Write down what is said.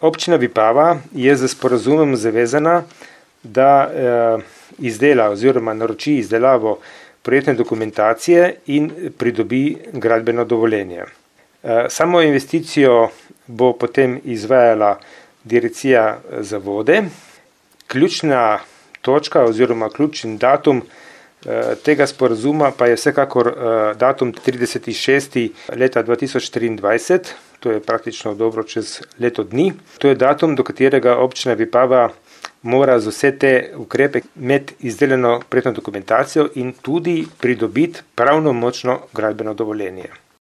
Občina Vipava je z sporazumom zavezana, da izdela oziroma naroči izdelavo projektne dokumentacije in pridobi gradbeno dovoljenje. Samo investicijo bo potem izvajala Direkcija za vode. Ključna točka oziroma ključni datum tega sporazuma pa je vsekakor datum 30.6. leta 2023, to je praktično dobro čez leto dni. To je datum, do katerega občina Vipava mora z vse te ukrepe imeti izdelano projektno dokumentacijo in tudi pridobiti pravnomočno gradbeno dovoljenje.